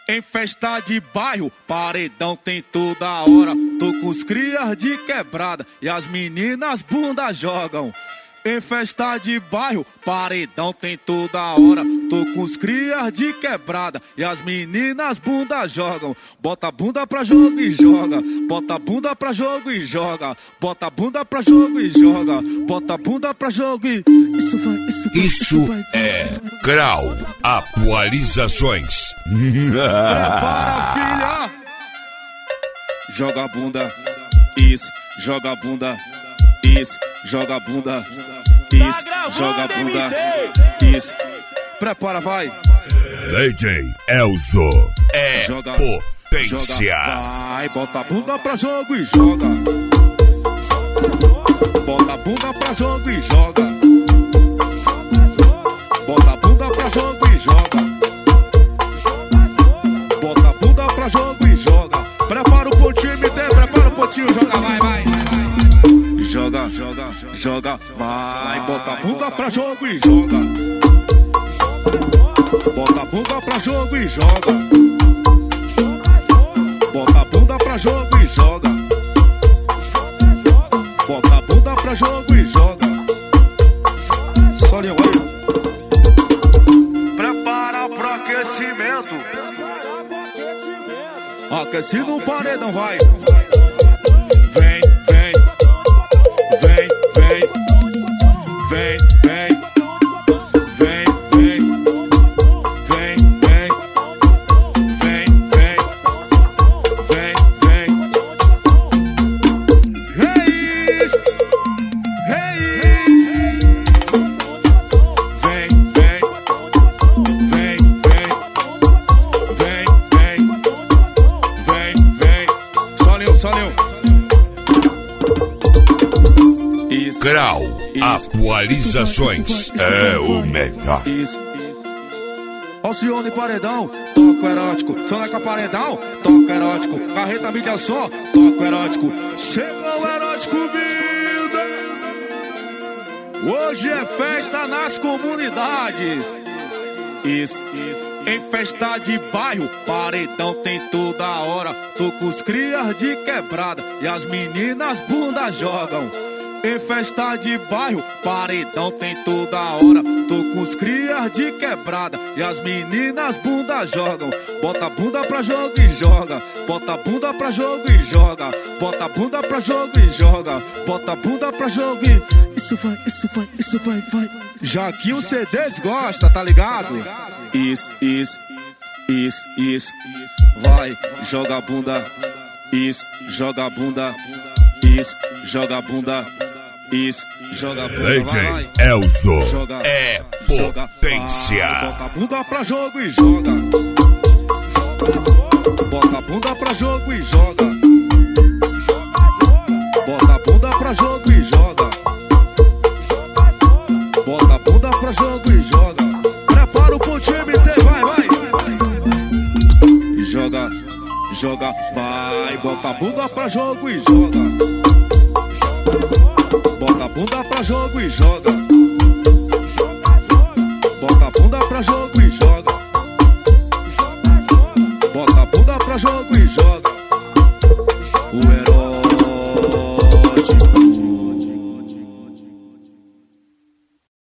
Em festa de bairro, paredão tem toda hora. Tô com os crias de quebrada e as meninas bunda jogam. Em festa de bairro, paredão tem toda hora. Tô com os crias de quebrada e as meninas bunda jogam. Bota a bunda pra jogo e joga. Bota a bunda pra jogo e joga. Bota a bunda pra jogo e joga. Bota a bunda pra jogo e... Isso é Grau Atualizações. Prepara, filha! Joga a bunda, isso, joga a bunda, isso, joga a bunda, isso, joga a bunda, isso. Prepara, vai! DJ Elzo é joga, potência. Joga, vai, bota a bunda pra jogo e joga. Bota a bunda pra jogo e joga. Bota a bunda pra jogo e joga. Bota a bunda pra jogo e joga. Prepara o pontinho, MT, prepara o pontinho, joga, vai, vai. Joga, joga, joga, vai. Bota a bunda pra jogo e joga. Bota a bunda pra jogo e joga. Bota a bunda pra jogo e joga. Bota a bunda pra jogo e joga. Solinho aí. Prepara pro aquecimento. Aquecido o paredão, vai. Vem, vem. Vem, vem. Vem, vem. Vem, vem. Vem, vem. Vem, vem. Vem, vem. Reis. Reis. Vem, vem. Vem, vem. Vem, vem. Vem, vem. Solinho, solinho. Isso. Grau Atualizações é o melhor. Isso. Alcione paredão, toco erótico. Soneca paredão, toco erótico. Carreta mídia só, toco erótico. Chegou o erótico vida. Hoje é festa nas comunidades. Isso. Em festa de bairro, paredão tem toda hora. Tô com os crias de quebrada e as meninas bunda jogam. Em festa de bairro, paredão tem toda hora. Tô com os crias de quebrada e as meninas bunda jogam. Bota a bunda pra jogo e joga. Bota a bunda pra jogo e joga. Bota a bunda pra jogo e joga. Bota a bunda pra jogo e... Isso vai, isso vai, isso vai, vai. Já que o CDs gosta, tá ligado? Isso, isso, isso, isso. Vai, joga a bunda. Isso, joga a bunda. Isso, joga a bunda. Isso, joga a bunda. DJ Elzo é potência. Bota a bunda pra jogo e joga. Bota a bunda pra jogo e joga. Bota a bunda pra jogo e joga. Bota a bunda pra jogo e joga. Prepara o pontinho, MT, vai, vai. Joga, joga, vai. Bota a bunda pra jogo e joga. Bota a bunda pra jogo e joga.